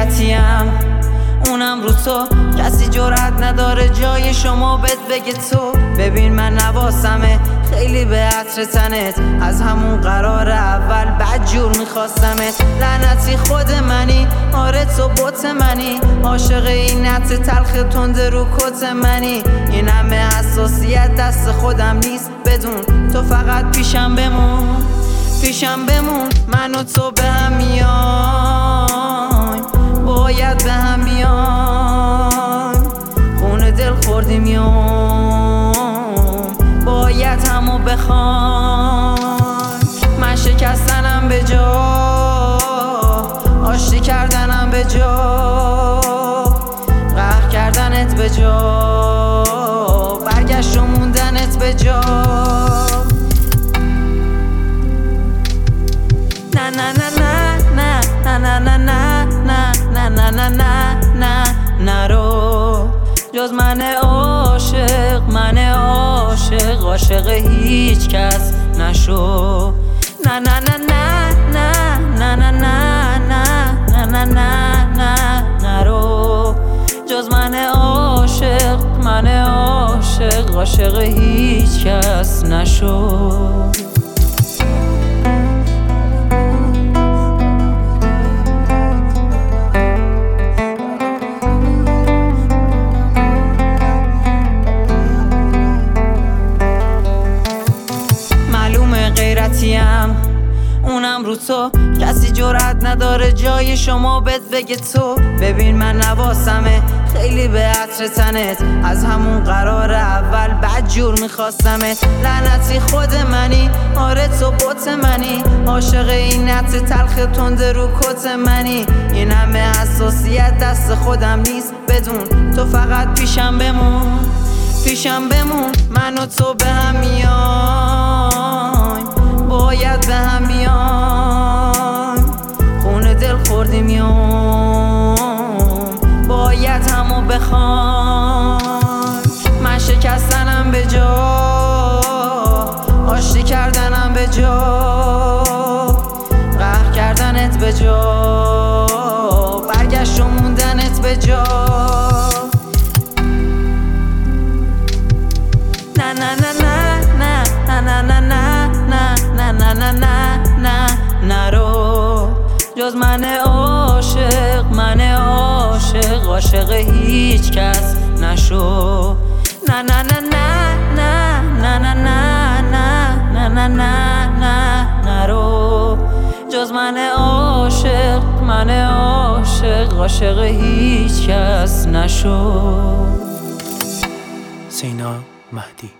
غیرتیم اونم رو تو، کسی جرأت نداره جای شما بهت بگه تو. ببین من نواسمه خیلی به عطر تنت، از همون قرار اول بدجور میخواستمت. لعنتی خود منی، آره تو بوت منی، عاشق این عطر تلخ تنده رو کت منی. این همه حساسیت دست خودم نیست بدون، تو فقط پیشم بمون پیشم بمون. من و تو به هم میایم، باید به هم بیایم، خونه دل خوردیم یوم، باید همو بخوایم. من شکستنم به جا، آشتی کردنم به جا، قهر کردنت به جا، برگشت و موندنت به جا. نه نه نه نه نه نه نه نه نه نه نه نه نه نرو جز من عاشق، من عاشق، عاشق هیچ کس نشو. نه نه نه نه نه نه نه نه نه نه نه نرو جز من عاشق، من عاشق، عاشق هیچ کس نشو. غیرتیم اونم رو تو، کسی جرأت نداره جای شما بهت بگه تو. ببین من نواسمه خیلی به عطر تنت، از همون قرار اول بدجور میخواستمت. لعنتی خود منی، آره تو بوت منی، عاشق این عطر تلخ تنده رو کت منی. این همه حساسیت دست خودم نیست بدون، تو فقط پیشم بمون پیشم بمون. من و تو به هم میایم، باید به هم بیایم، خونه دل خوردیم یوم، باید همو بخوایم. من شکستنم به جا، آشتی کردنم به جا، قهر کردنت به جا، برگشت و موندنت به جا. نه نه نه نه نه نه نه نه نه نه نه نرو جز من عاشق، من عاشق، عاشق هیچ کس نشو. نه نه نه نه نه نه نه نه نه نه نه نرو جز من عاشق، من عاشق، عاشق هیچ کس نشو. سینا مهدی.